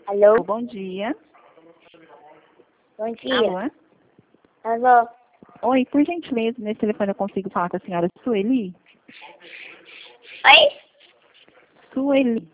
Alô? Bom dia. Bom dia. Alô? Alô? Oi, por gentileza, nesse telefone eu consigo falar com a senhora Sueli? Oi? Sueli.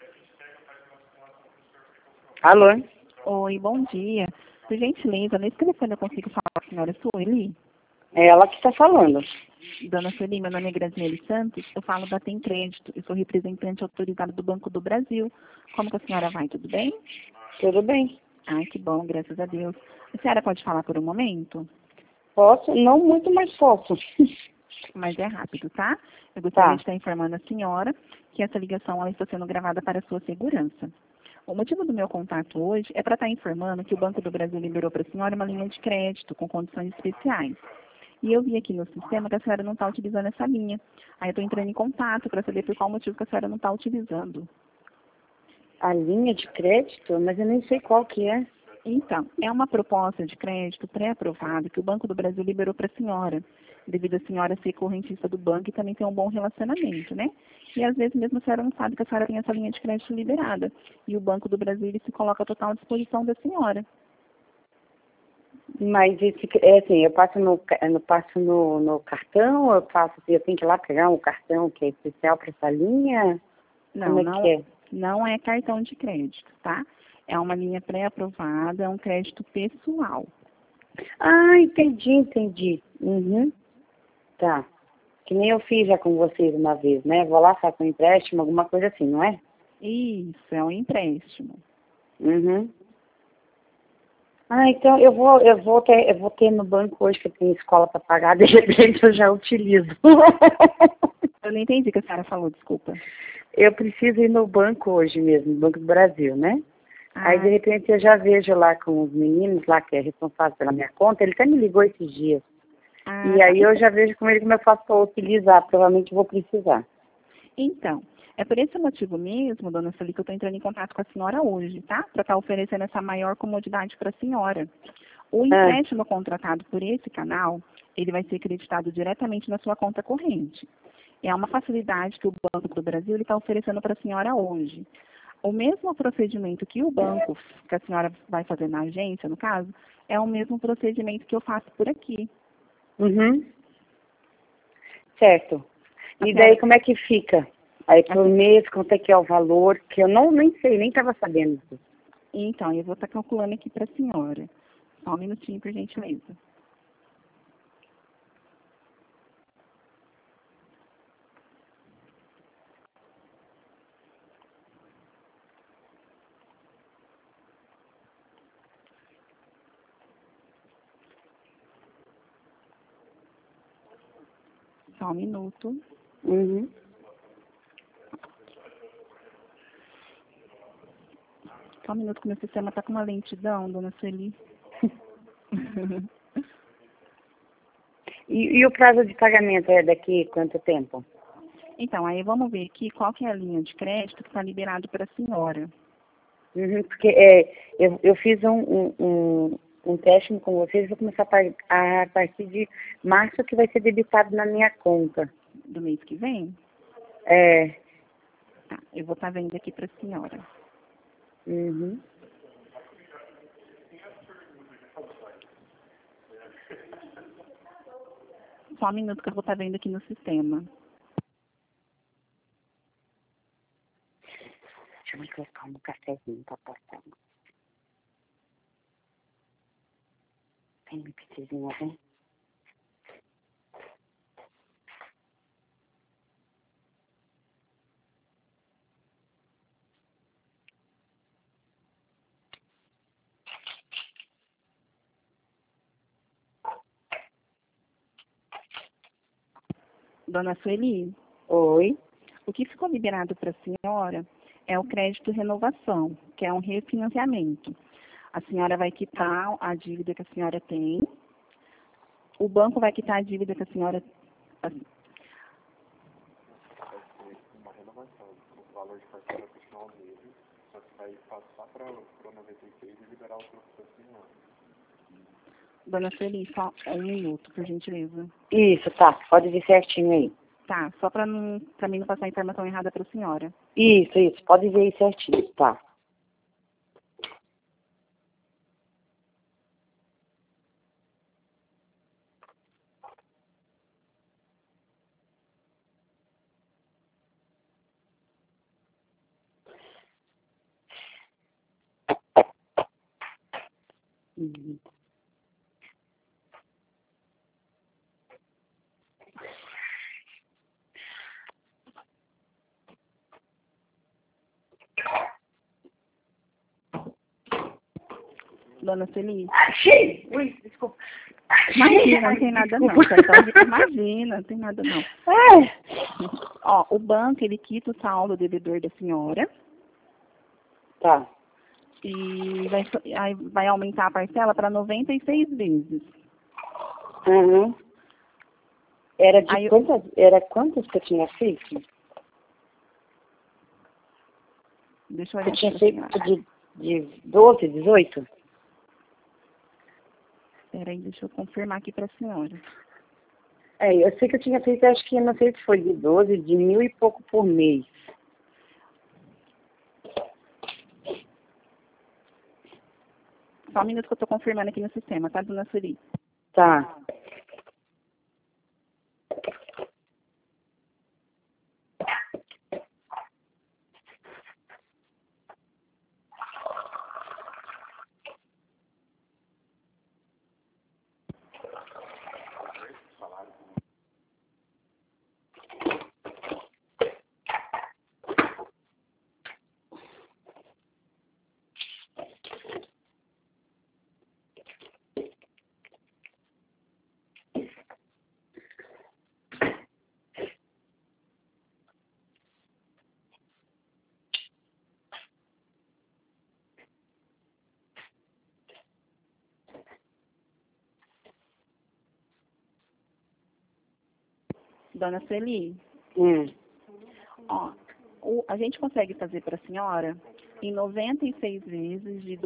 Alô? Oi, bom dia. Por gentileza, nesse telefone eu consigo falar com a senhora Sueli? É ela que está falando. Dona Sueli, meu nome é Graziele Santos, eu falo da Tem Crédito, eu sou representante autorizada do Banco do Brasil. Como que a senhora vai, tudo bem? Tudo bem? Ai, que bom, graças a Deus. A senhora pode falar por um momento? Posso? Não muito, mas posso. Mas é rápido, tá? Eu gostaria Tá. de estar informando a senhora que essa ligação ela está sendo gravada para a sua segurança. O motivo do meu contato hoje é para estar informando que o Banco do Brasil liberou para a senhora uma linha de crédito com condições especiais. E eu vi aqui no sistema que a senhora não está utilizando essa linha. Aí eu estou entrando em contato para saber por qual motivo que a senhora não está utilizando. A linha de crédito? Mas eu nem sei qual que é. Então, é uma proposta de crédito pré-aprovada que o Banco do Brasil liberou para a senhora, devido a senhora ser correntista do banco e também ter um bom relacionamento, né? E às vezes mesmo a senhora não sabe que a senhora tem essa linha de crédito liberada. E o Banco do Brasil ele se coloca à total disposição da senhora. Mas esse, é assim, eu passo no cartão, eu tenho que ir lá pegar um cartão que é especial para essa linha? Não, Como é que é? não é cartão de crédito, tá? É uma linha pré-aprovada, é um crédito pessoal. Ah, entendi. Uhum. Tá. Que nem eu fiz já com vocês uma vez, né? Vou lá, faço um empréstimo, alguma coisa assim, não é? Isso, é um empréstimo. Uhum. Ah, então eu vou ter no banco hoje que eu tenho escola para pagar, de repente eu já utilizo. Eu não entendi o que a senhora falou, desculpa. Eu preciso ir no banco hoje mesmo, no Banco do Brasil, né? Aí de Ah, repente eu já vejo lá com os meninos lá que é responsável pela minha conta, ele até me ligou esses dias. E tá. aí eu já vejo com ele como eu faço para utilizar, provavelmente vou precisar. Então, é por esse motivo mesmo, dona Sueli, que eu estou entrando em contato com a senhora hoje, tá? Para estar oferecendo essa maior comodidade para a senhora. O Ah, empréstimo contratado por esse canal, ele vai ser creditado diretamente na sua conta corrente. É uma facilidade que o Banco do Brasil está oferecendo para a senhora hoje. O mesmo procedimento que o banco, que a senhora vai fazer na agência, no caso, é o mesmo procedimento que eu faço por aqui. uhum, certo. A E daí senhora, como é que fica? Aí por mês, quanto é que é o valor? Que eu nem sei, nem estava sabendo disso. então, eu vou estar calculando aqui para a senhora. Só um minutinho, por gentileza. Só um minuto. Uhum. Só um minuto que meu sistema está com uma lentidão, dona Sueli. E o prazo de pagamento é daqui quanto tempo? Então, aí vamos ver aqui qual que é a linha de crédito que está liberado para a senhora. Uhum, porque eu fiz um teste com vocês, vou começar a partir de março que vai ser debitado na minha conta. Do mês que vem? É, Tá, eu vou estar vendo aqui para a senhora. uhum. Só um minuto que eu vou estar vendo aqui no sistema. Deixa eu me colocar um cafezinho para passar. Tem me pedizinho, né? Dona Sueli, Oi. o que ficou liberado para a senhora é o crédito renovação, que é um refinanciamento. A senhora vai quitar a dívida que a senhora tem, o banco vai quitar a dívida que a senhora. Dona Sueli, só um minuto, por gentileza. Isso, tá. Pode vir certinho aí. Tá, só para mim não passar a informação errada para a senhora. Isso. Pode ver aí certinho, tá. Uhum. Dona Celi? Achei! Ui, desculpa. Imagina, não tem nada não. Imagina, não tem nada não. Ai. Ó, o banco, ele quita o saldo devedor da senhora Tá. e aí vai aumentar a parcela para 96 vezes. Uhum. Era de Aí, era quantas que eu tinha feito? deixa eu Eu olhar tinha aqui feito pra senhora. de 12, 18? Peraí, deixa eu confirmar aqui para a senhora. É, eu sei que eu tinha feito, acho que não sei se foi de 12, de 1.000 e pouco por mês. Só um minuto que eu estou confirmando aqui no sistema, tá, dona Celi? Tá. Dona Celi, Hum. ó, a gente consegue fazer para a senhora em 96 vezes de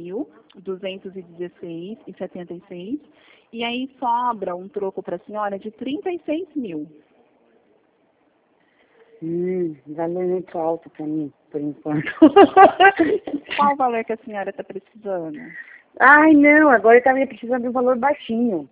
2.216,76 e aí sobra um troco para a senhora de 36 mil. Valor muito alto pra mim, por enquanto. Qual o valor que a senhora está precisando? Ai, não, agora eu estava precisando de um valor baixinho.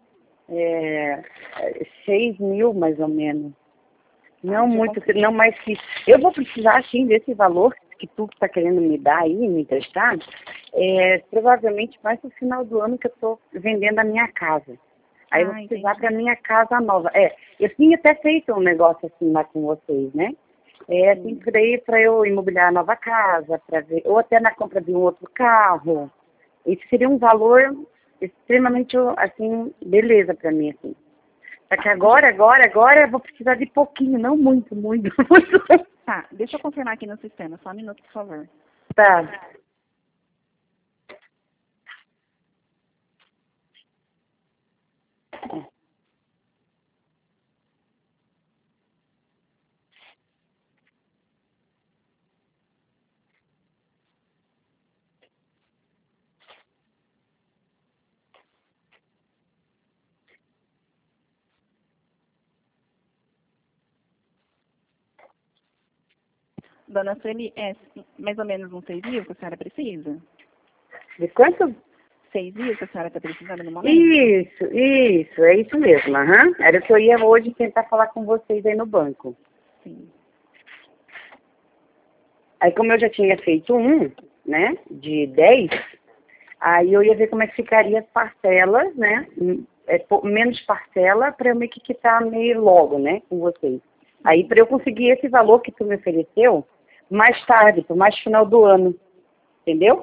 6.000, mais ou menos. Não muito, não mais que... Eu vou precisar, sim, desse valor que tu está querendo me dar aí, me emprestar, provavelmente mais no final do ano que eu estou vendendo a minha casa. Aí eu vou precisar para minha casa nova. Eu tinha até feito um negócio assim lá com vocês, né? Assim, para eu imobiliar a nova casa, para ver, ou até na compra de um outro carro. Isso seria um valor extremamente, assim, beleza para mim, assim. Só que agora eu vou precisar de pouquinho, não muito, muito, muito. Tá, deixa eu confirmar aqui no sistema, só um minuto, por favor. Tá. Dona Sueli, é mais ou menos uns 6 mil que a senhora precisa? De quanto? 6 mil que a senhora está precisando no momento? Isso, é isso mesmo, aham. Era o que eu ia hoje tentar falar com vocês aí no banco. Sim. Aí como eu já tinha feito né, de 10, aí eu ia ver como é que ficaria as parcelas, né, menos parcela para eu meio que quitar meio logo, né, com vocês. Aí para eu conseguir esse valor que tu me ofereceu, mais tarde, para mais final do ano, entendeu?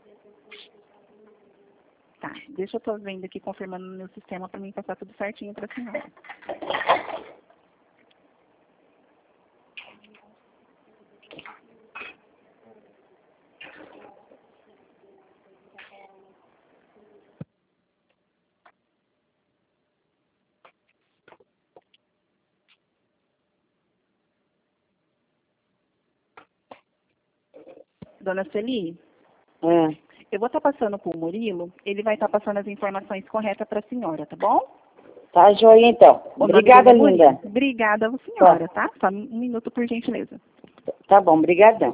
Tá, deixa eu estar vendo aqui, confirmando no meu sistema para mim passar tudo certinho para a senhora. Dona Celi, eu vou estar passando para o Murilo, ele vai estar passando as informações corretas para a senhora, tá bom? Tá, joia, então. Obrigada, linda. Obrigada a senhora, tá? Só um minuto, por gentileza. Tá bom, brigadão.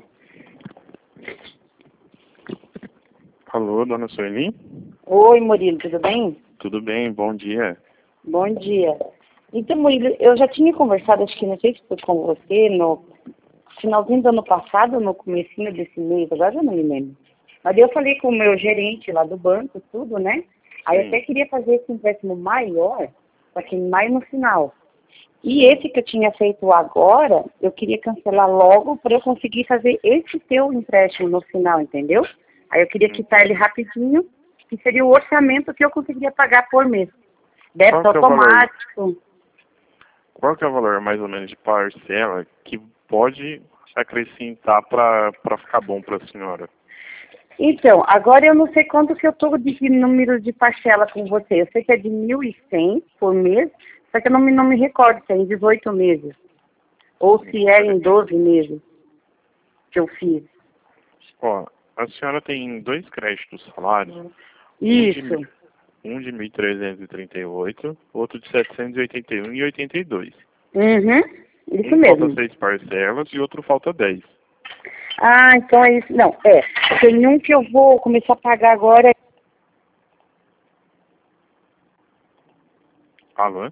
Alô, dona Sueli? Oi, Murilo, tudo bem? Tudo bem, bom dia. Bom dia. Então, Murilo, eu já tinha conversado, acho que não sei se foi com você, no finalzinho do ano passado, no comecinho desse mês, agora eu não me lembro. Mas eu falei com o meu gerente lá do banco, tudo, né? Aí eu Sim. até queria fazer esse empréstimo maior, só que mais no final. E esse que eu tinha feito agora, eu queria cancelar logo para eu conseguir fazer esse teu empréstimo no final, entendeu? Aí eu queria quitar ele rapidinho, que seria o orçamento que eu conseguiria pagar por mês. Débito Qual que é o valor? automático. Qual que é o valor mais ou menos de parcela que pode acrescentar para ficar bom para a senhora? Então, agora eu não sei quanto que eu estou de número de parcela com você. Eu sei que é de 1.100 por mês, só que eu não me recordo se é em 18 meses. Ou se é em 12 meses que eu fiz. Ó, a senhora tem 2 créditos salários, Isso. um de 1.338, outro de 781,82. Uhum. Isso Um mesmo. falta 6 parcelas e outro falta 10. Ah, então é isso. Não, tem um que eu vou começar a pagar agora. Alô?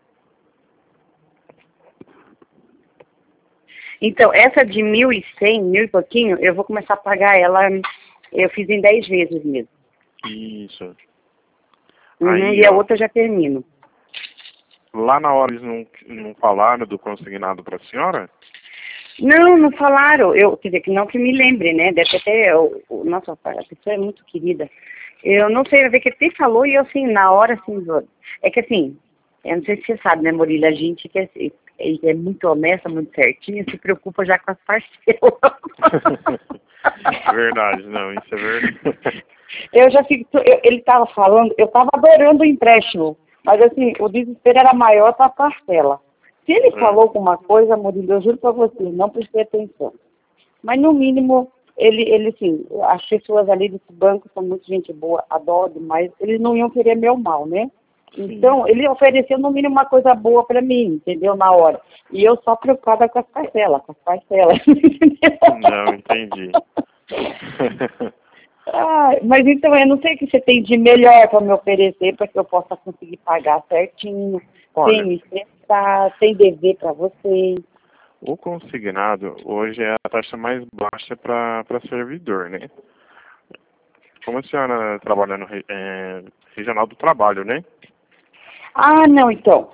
Então, essa de 1.100, 1.000 e pouquinho, eu vou começar a pagar ela, eu fiz em 10 vezes mesmo. Isso. Uhum, Aí, e a ó, outra eu já termino. lá na hora eles não falaram do consignado para a senhora? Não falaram. Quer dizer, que não que me lembre, né? Deve até, nossa, a pessoa é muito querida. Eu não sei, vai ver que ele até falou e eu, assim, na hora, assim, é que assim, eu não sei se você sabe, né, Murilo, a gente que é muito honesta, muito certinha, se preocupa já com as parcelas. Verdade, não, isso é verdade. Eu já fico, ele estava falando, eu estava adorando o empréstimo, mas assim, o desespero era maior para a parcela. Se ele falou alguma coisa, Murilo, eu juro para você, não prestei atenção. Mas no mínimo, ele assim, as pessoas ali desse banco são muito gente boa, adoro demais, eles não iam querer meu mal, né? Então, ele ofereceu no mínimo uma coisa boa para mim, entendeu? Na hora. E eu só preocupada com as parcelas, entendeu? Não, entendi. Mas então, eu não sei o que você tem de melhor para me oferecer para que eu possa conseguir pagar certinho, Olha, sem me estressar, sem dever para vocês. o consignado hoje é a taxa mais baixa para servidor, né? Como a senhora trabalha no regional do trabalho, né? Ah, não, então.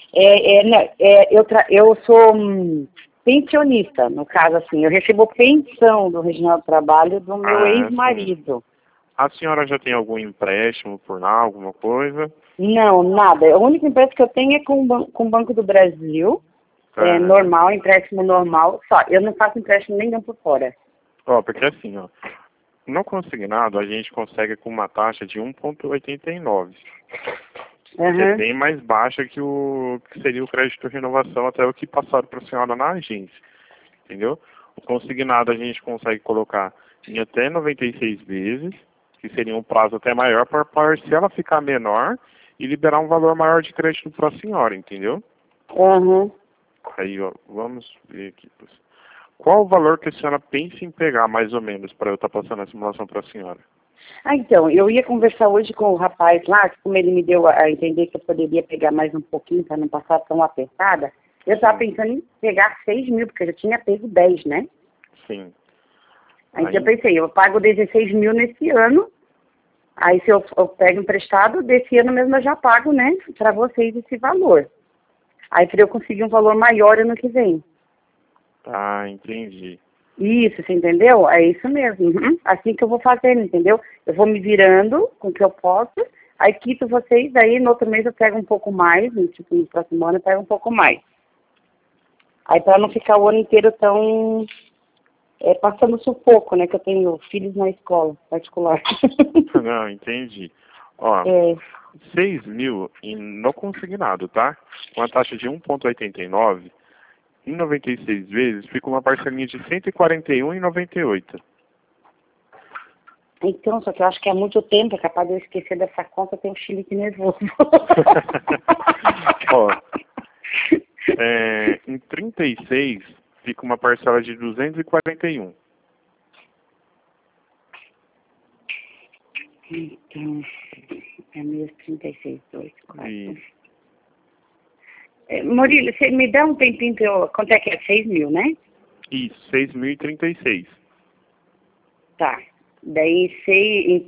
Eu sou pensionista, no caso, assim. Eu recebo pensão do Regional do Trabalho do meu Ah, ex-marido. a senhora já tem algum empréstimo por lá, alguma coisa? Não, nada. O único empréstimo que eu tenho é com o Banco do Brasil. É Ah, normal, empréstimo normal. Só, eu não faço empréstimo nenhum por fora. ó, porque assim, ó, no consignado a gente consegue com uma taxa de 1,89. Que é Uhum. bem mais baixa que seria o crédito de renovação, até o que passaram para a senhora na agência, entendeu? O consignado a gente consegue colocar em até 96 vezes, que seria um prazo até maior, para a parcela ficar menor e liberar um valor maior de crédito para a senhora, entendeu? Uhum. Aí, ó, vamos ver aqui. Qual o valor que a senhora pensa em pegar, mais ou menos, para eu estar passando a simulação para a senhora? Então, eu ia conversar hoje com o rapaz lá, que como ele me deu a entender que eu poderia pegar mais um pouquinho para não passar tão apertada, eu estava pensando em pegar 6.000, porque eu já tinha pego 10, né? Sim. Aí eu pensei, eu pago 16.000 nesse ano, aí se eu pego emprestado, desse ano mesmo eu já pago, né, para vocês esse valor. Aí para eu conseguir um valor maior ano que vem. Ah, entendi. Isso, você entendeu? É isso mesmo. Uhum. Assim que eu vou fazendo, entendeu? Eu vou me virando com o que eu posso, aí quito vocês, aí no outro mês eu pego um pouco mais, tipo, no próximo ano eu pego um pouco mais. Aí para não ficar o ano inteiro tão passando sufoco, né? Que eu tenho filhos na escola particular. Não, entendi. Ó, 6.000 no consignado, tá? Com a taxa de 1,89, em 96 vezes, fica uma parcelinha de 141,98. Então, só que eu acho que há muito tempo, é capaz de eu esquecer dessa conta, eu tenho um chilique nervoso. Ó, em 36, fica uma parcela de 241. Então, é meus 36, 2, 4. E, Murilo, você me dá um tempinho pra eu... Quanto é que é? 6.000, né? isso, 6.036. Tá. Daí em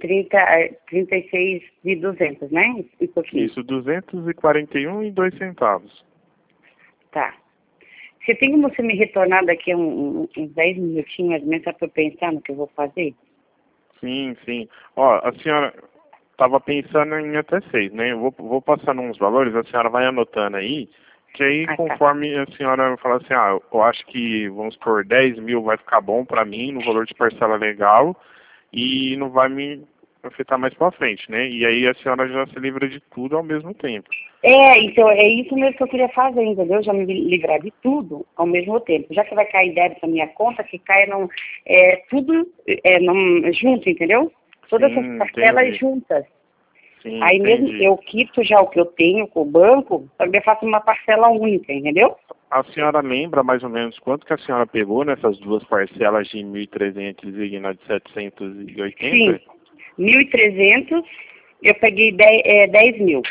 36 de 200, né? E pouquinho. Isso, 241,02 centavos. Tá. Você tem como você me retornar daqui a uns 10 minutinhos, mais ou menos, para eu pensar no que eu vou fazer? Sim, sim. Ó, a senhora estava pensando em até 6, né? Eu vou passando uns valores, a senhora vai anotando aí, que aí Ah, tá. conforme a senhora falar assim, eu acho que, vamos por 10 mil vai ficar bom para mim, no valor de parcela legal, e não vai me afetar mais para frente, né? E aí a senhora já se livra de tudo ao mesmo tempo. Então, é isso mesmo que eu queria fazer, entendeu? Já me livrar de tudo ao mesmo tempo. Já que vai cair débito na minha conta, que caia tudo junto, entendeu? Todas essas Sim, parcelas entendi. juntas. Sim, Aí mesmo entendi. eu quito já o que eu tenho com o banco, também faço uma parcela única, entendeu? A senhora lembra mais ou menos quanto que a senhora pegou nessas duas parcelas de 1.300 e na de 780? Sim. 1.300, eu peguei 10 mil.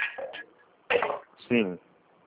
Sim.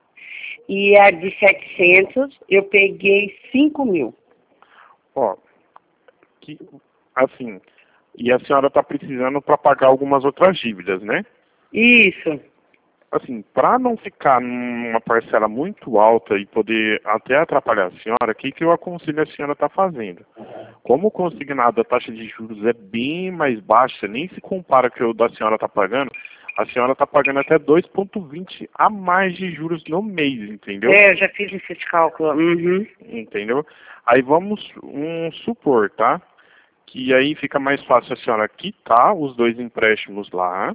E a de 700, eu peguei 5 mil. Ó, que, assim, e a senhora está precisando para pagar algumas outras dívidas, né? Isso. Assim, para não ficar numa parcela muito alta e poder até atrapalhar a senhora, o que eu aconselho a senhora estar fazendo? Como o consignado, a taxa de juros é bem mais baixa, nem se compara com o da senhora está pagando, a senhora está pagando até 2,20 a mais de juros no mês, entendeu? Eu já fiz esse cálculo. Uhum. Entendeu? Aí vamos supor, tá? Que aí fica mais fácil a senhora quitar os dois empréstimos lá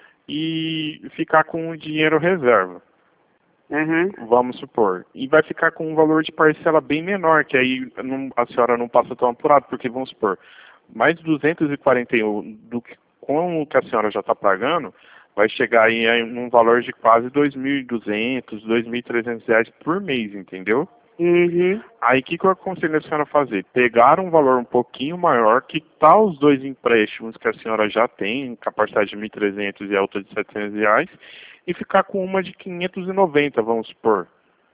e ficar com o dinheiro reserva. Uhum. Vamos supor. E vai ficar com um valor de parcela bem menor, que aí a senhora não passa tão apurado, porque vamos supor, mais 241 do que com o que a senhora já está pagando, vai chegar aí num valor de quase 2.200, 2.300 reais por mês, entendeu? Uhum. Aí o que eu aconselho a senhora a fazer? Pegar um valor um pouquinho maior, quitar os dois empréstimos que a senhora já tem, capacidade de 1.300 e a outra de 700 reais, e ficar com uma de 590, vamos supor.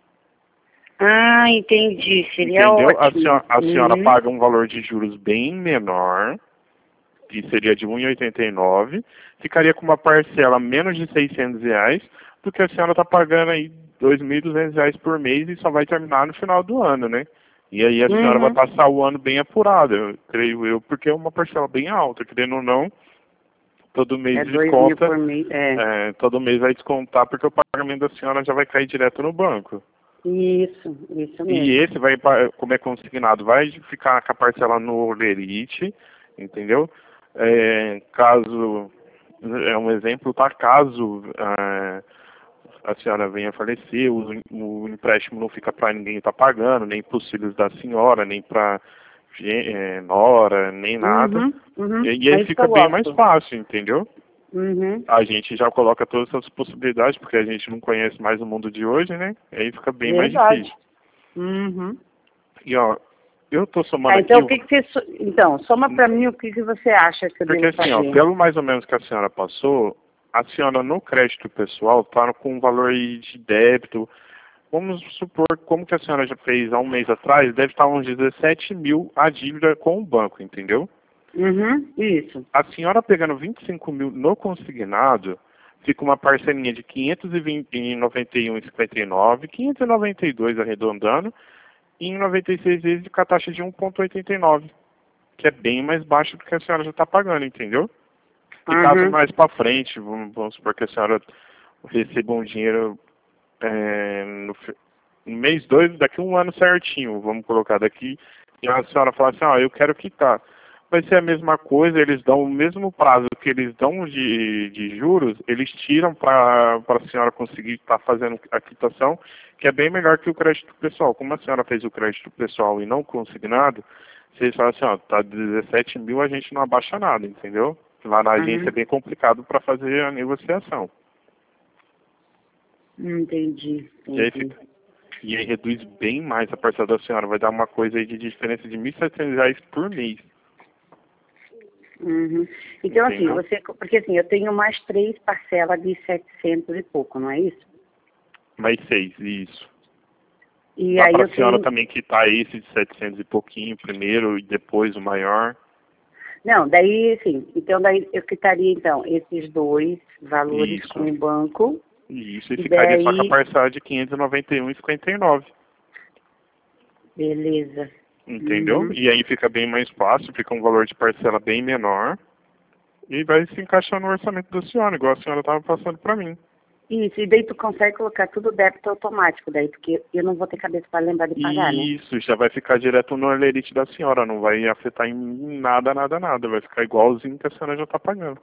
Ah, entendi. Seria Entendeu? ótimo. A senhora Uhum. paga um valor de juros bem menor, que seria de 1,89, ficaria com uma parcela menos de 600 reais, do que a senhora está pagando aí 2.200 reais por mês e só vai terminar no final do ano, né? E aí a senhora vai Uhum. passar o ano bem apurada, creio eu, porque é uma parcela bem alta, querendo ou não, todo mês É 2 mil desconta, por mês. todo mês vai descontar porque o pagamento da senhora já vai cair direto no banco. Isso E mesmo. esse vai, como é consignado, vai ficar com a parcela no Lerite, entendeu? Caso, é um exemplo, tá? Caso a senhora venha a falecer, o empréstimo não fica para ninguém estar pagando, nem para os filhos da senhora, nem para nora, nem nada. Uhum. Uhum. E É aí isso que fica eu bem mais gosto. fácil, entendeu? Uhum. A gente já coloca todas essas possibilidades, porque a gente não conhece mais o mundo de hoje, né? E aí fica bem mais Verdade. difícil. Uhum. E ó, eu tô somando Tá, aqui, então o que que você... Então, soma pra mim o que que você acha que eu porque devo assim, ó, fazer. pelo mais ou menos que a senhora passou, a senhora no crédito pessoal tá com um valor aí de débito. Vamos supor, como que a senhora já fez há um mês atrás, deve estar uns 17 mil a dívida com o banco, entendeu? Uhum. Isso. A senhora pegando 25 mil no consignado, fica uma parcelinha de 591,59, 592 arredondando, e em 96 vezes com a taxa de 1,89, que é bem mais baixo do que a senhora já está pagando, entendeu? E caso Uhum. mais para frente, vamos supor que a senhora receba um dinheiro no mês 2, daqui a um ano certinho, vamos colocar daqui, e a senhora fala assim, eu quero quitar. Vai ser a mesma coisa, eles dão o mesmo prazo que eles dão de juros, eles tiram para a senhora conseguir estar fazendo a quitação, que é bem melhor que o crédito pessoal. Como a senhora fez o crédito pessoal e não consignado, vocês falam assim, tá 17 mil, a gente não abaixa nada, entendeu? Lá na agência é Uhum. bem complicado para fazer a negociação. Entendi. E aí, e aí reduz bem mais a parcela da senhora, vai dar uma coisa aí de diferença de 1.700 reais por mês. Uhum. Então, assim, Entendeu? porque assim, eu tenho mais 3 parcelas de 700 e pouco, não é isso? Mais 6, isso. E Dá aí para eu a senhora tenho... também quitar esse de 700 e pouquinho primeiro e depois o maior. Não, daí, sim. Então, daí eu quitaria, então, esses dois valores Isso. com o banco. Isso, e E ficaria só com a daí- parcela de 591,59. Beleza. Entendeu? Uhum. E aí fica bem mais fácil, fica um valor de parcela bem menor. E vai se encaixar no orçamento da senhora, igual a senhora estava passando para mim. Isso, e daí tu consegue colocar tudo débito automático, daí, porque eu não vou ter cabeça para lembrar de pagar, né? Isso, já vai ficar direto no Olerite da senhora, não vai afetar em nada, nada, nada. Vai ficar igualzinho que a senhora já está pagando.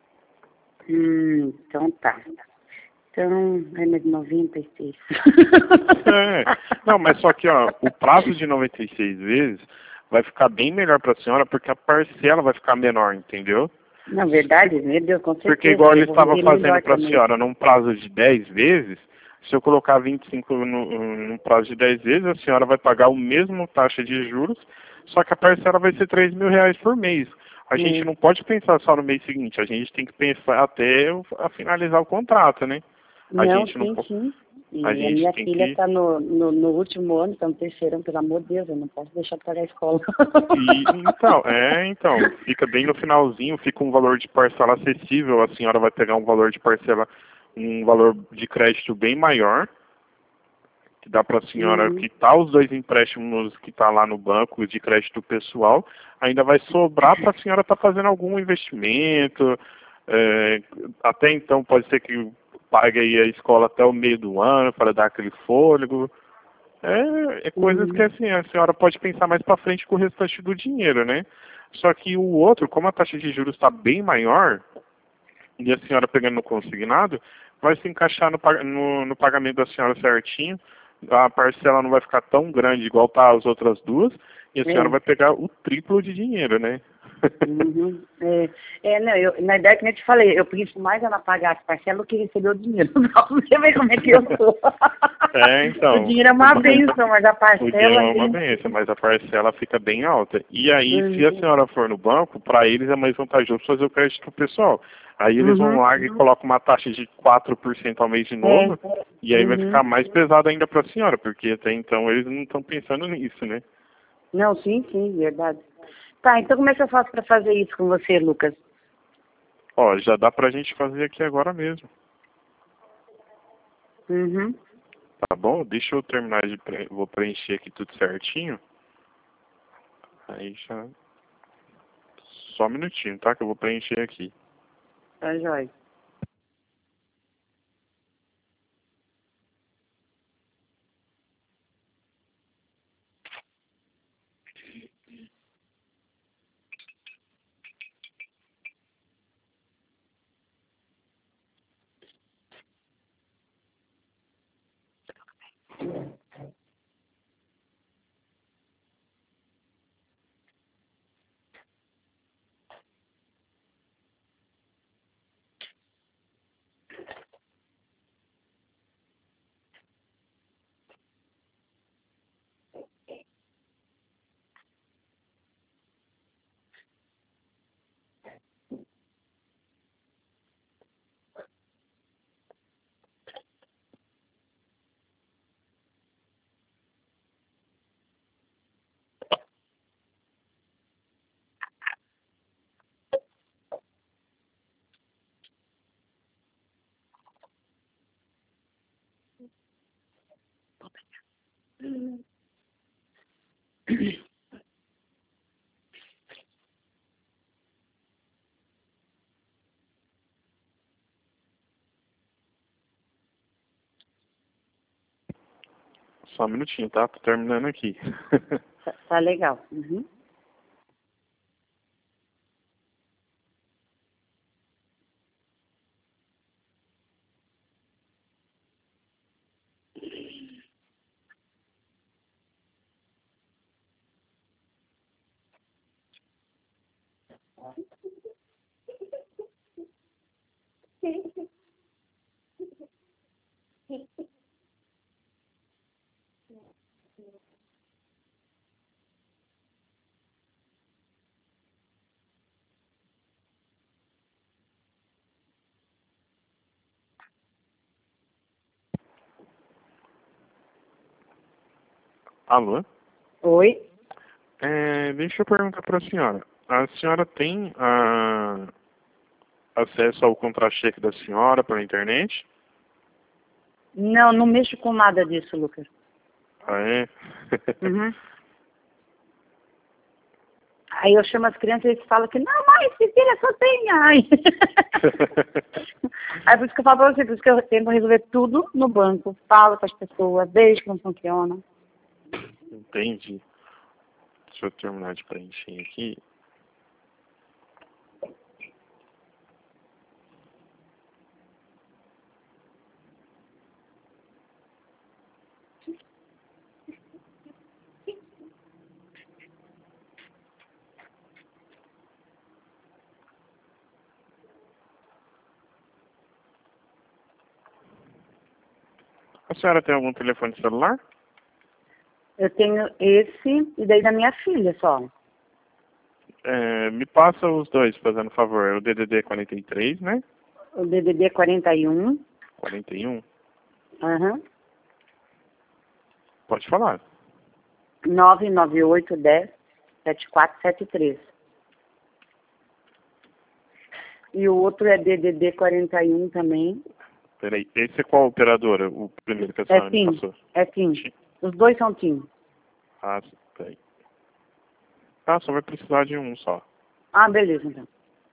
Então tá. Então, é mais 96. É. Não, mas só que, ó, o prazo de 96 vezes vai ficar bem melhor para a senhora, porque a parcela vai ficar menor, entendeu? Na verdade, meu Deus, com certeza. Porque igual ele eu vou estava viver fazendo melhor para a também. senhora num prazo de 10 vezes, se eu colocar 25 num prazo de 10 vezes, a senhora vai pagar o mesmo taxa de juros, só que a parcela vai ser R$ 3.000 por mês. A gente não pode pensar só no mês seguinte, a gente tem que pensar até a finalizar o contrato, né? A Não, gente não sim, pode. sim. E A a gente minha tem filha que. está no último ano, está no terceiro ano, pelo amor de Deus, eu não posso deixar de pagar a escola. Então, fica bem no finalzinho, fica um valor de parcela acessível, a senhora vai pegar um valor de parcela, um valor de crédito bem maior, que dá para a senhora quitar os dois empréstimos que está lá no banco de crédito pessoal, ainda vai sobrar para a senhora estar fazendo algum investimento, até então pode ser que pague aí a escola até o meio do ano para dar aquele fôlego. É coisas que assim, a senhora pode pensar mais para frente com o restante do dinheiro, né? Só que o outro, como a taxa de juros está bem maior, e a senhora pegando no consignado, vai se encaixar no pagamento da senhora certinho, a parcela não vai ficar tão grande igual tá as outras duas, e a senhora vai pegar o triplo de dinheiro, né? Não, na verdade, como eu te falei, eu penso mais ela pagar as parcelas do que receber o dinheiro. Pra você ver como é que eu sou. Então. O dinheiro é uma bênção, mas a parcela... O dinheiro é uma bênção, mas a parcela fica bem alta. E aí, se a senhora for no banco, para eles é mais vantajoso fazer o crédito pessoal. Aí eles vão lá e colocam uma taxa de 4% ao mês de novo, e aí vai ficar mais pesado ainda para a senhora, porque até então eles não estão pensando nisso, né? Não, sim, verdade. Tá, então como é que eu faço para fazer isso com você, Lucas? Ó, já dá pra gente fazer aqui agora mesmo. Tá bom? Deixa eu terminar vou preencher aqui tudo certinho. Aí já... Só um minutinho, tá? Que eu vou preencher aqui. Tá, jóia. Só um minutinho, tá? Tô terminando aqui. Tá legal. Alô? Oi? Deixa eu perguntar pra senhora. A senhora tem acesso ao contra-cheque da senhora pela internet? Não, não mexo com nada disso, Lucas. Ah, é? Uhum. Aí eu chamo as crianças e eles falam que, não, mãe, esse filho só tem ai. Aí por isso que eu falo pra você, por isso que eu tento resolver tudo no banco. Falo com as pessoas, vejo que não funciona. Entendi. Deixa eu terminar de preencher aqui. A senhora tem algum telefone celular? Eu tenho esse e daí da minha filha só. Me passa os dois, fazendo favor. O DDD 43, né? O DDD 41. 41. Aham. Pode falar. 99810-7473. E o outro é DDD 41 também. Peraí, esse é qual operadora? O primeiro que a senhora me passou? É TIM. Os dois são TIM. Ah, peraí. Ah, só vai precisar de um só. Ah, beleza, então.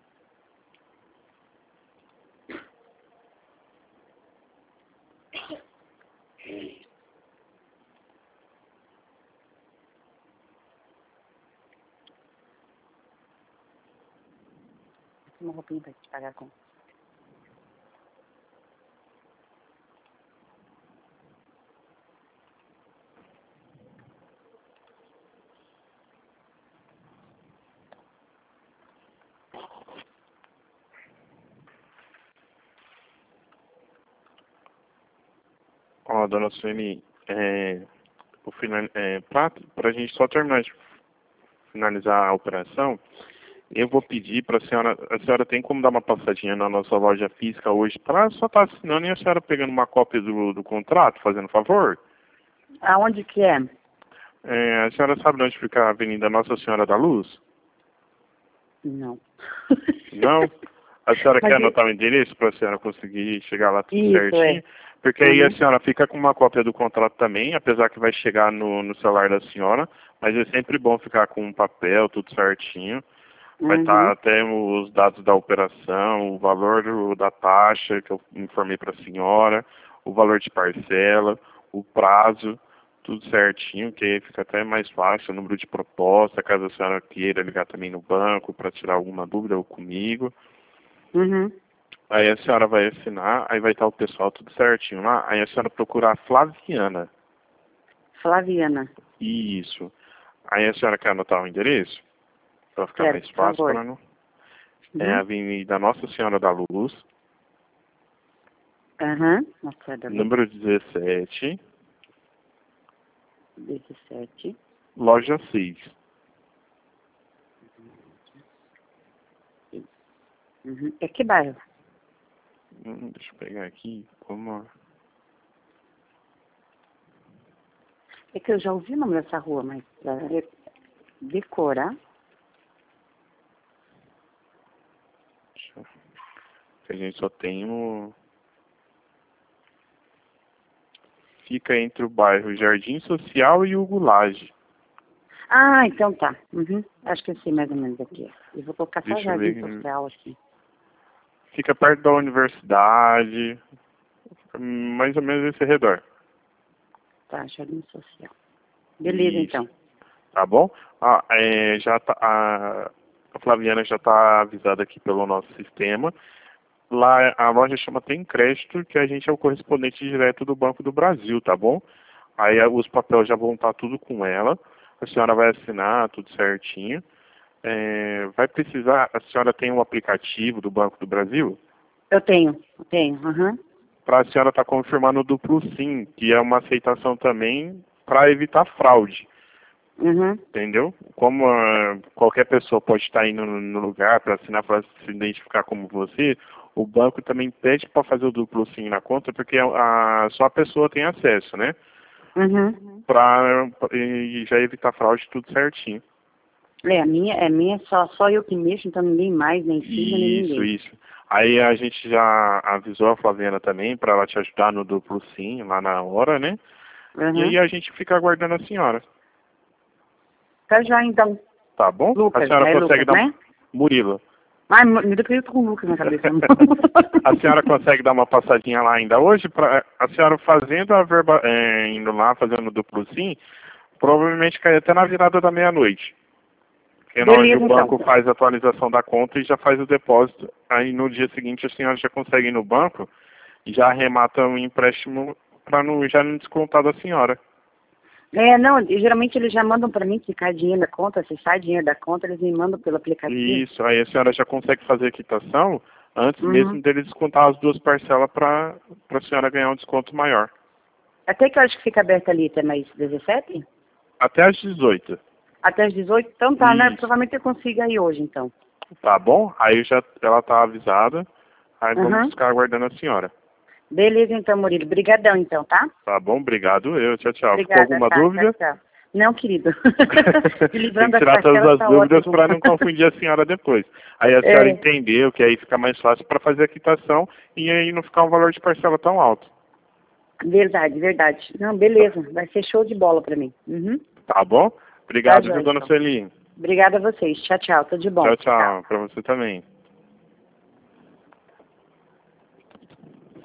Uma roupinha pra te pagar com. Ó, dona Sueli, pra gente só terminar de finalizar a operação, eu vou pedir para a senhora tem como dar uma passadinha na nossa loja física hoje para só estar assinando e a senhora pegando uma cópia do contrato, fazendo favor? Aonde que é? A senhora sabe onde fica a Avenida Nossa Senhora da Luz? Não. Não? A senhora Mas quer anotar o endereço para a senhora conseguir chegar lá tudo Isso, certinho? é. Porque aí a Uhum. senhora fica com uma cópia do contrato também, apesar que vai chegar no celular da senhora, mas é sempre bom ficar com um papel, tudo certinho. Vai estar até os dados da operação, o valor da taxa que eu informei para a senhora, o valor de parcela, o prazo, tudo certinho, que aí fica até mais fácil, o número de proposta, caso a senhora queira ligar também no banco para tirar alguma dúvida ou comigo. Uhum. Aí a senhora vai assinar, aí vai estar o pessoal tudo certinho lá, aí a senhora procura a Flaviana. Flaviana. Isso. Aí a senhora quer anotar o endereço? Para ficar Quero, mais por fácil favor. para não. É a Uhum. Avenida Nossa Senhora da Luz, Aham. Nossa, da número 17, 17. loja 6. Uhum. É que bairro? Deixa eu pegar aqui, como... É que eu já ouvi o nome dessa rua, mas pra decorar. Que a gente só tem o... Fica entre o bairro Jardim Social e o Gulage. Ah, então tá. Uhum. Acho que eu sei mais ou menos aqui. Eu vou colocar só Deixa eu Jardim ver. Social aqui. Fica perto da universidade, mais ou menos esse redor. Tá, Jardim Social. Beleza, Isso. então. Tá bom? Já tá, a Flaviana já está avisada aqui pelo nosso sistema. Lá a loja chama Tem Crédito, que a gente é o correspondente direto do Banco do Brasil, tá bom? Aí os papéis já vão estar tudo com ela. A senhora vai assinar tudo certinho. Vai precisar, a senhora tem um aplicativo do Banco do Brasil? Eu tenho. Aham. Para a senhora estar confirmando o duplo SIM, que é uma aceitação também para evitar fraude. Uhum. Entendeu? Como qualquer pessoa pode estar indo no lugar para assinar, para se identificar como você, o banco também pede para fazer o duplo SIM na conta, porque só a pessoa tem acesso, né? Uhum. Para já evitar fraude tudo certinho. A minha só eu que mexo, então ninguém mais, nem filho, nem ninguém. Isso. Aí a gente já avisou a Flaviana também para ela te ajudar no duplo sim, lá na hora, né? Uhum. E aí a gente fica aguardando a senhora. Tá já, então. Tá bom? Lucas, a senhora é consegue Lucas, dar... né? Murilo. Ai, me deu que eu tô com o Lucas na cabeça. A senhora consegue dar uma passadinha lá ainda hoje? A senhora fazendo a verba... indo lá, fazendo o duplo sim, provavelmente cai até na virada da meia-noite. Que é onde Beleza, o banco então. faz a atualização da conta e já faz o depósito. Aí no dia seguinte a senhora já consegue ir no banco e já arremata o empréstimo para já não descontar da senhora. Não, geralmente eles já mandam pra mim que cai dinheiro da conta, se sai dinheiro da conta, eles me mandam pelo aplicativo. Isso, aí a senhora já consegue fazer a quitação antes Uhum. mesmo dele descontar as duas parcelas para a senhora ganhar um desconto maior. Até que eu acho que fica aberto ali até mais 17? Até às 18. Até as 18? Então tá, né? Isso. Provavelmente eu consigo aí hoje, então. Tá bom? Aí ela tá avisada. Aí vamos ficar aguardando a senhora. Beleza, então, Murilo. Obrigadão, então, tá? Tá bom? Obrigado eu. Tchau, tchau. Obrigada, Ficou alguma tá, dúvida? tchau. Não, querido. Tem que tirar todas as dúvidas para não confundir a senhora depois. Aí a senhora entendeu que aí fica mais fácil para fazer a quitação e aí não ficar um valor de parcela tão alto. Verdade. Não, beleza. Vai ser show de bola pra mim. Uhum. Tá bom? Obrigado, Tá, viu, dona então. Sueli? Obrigada a vocês. Tchau, tchau. Tudo de bom. Tchau. Para você também.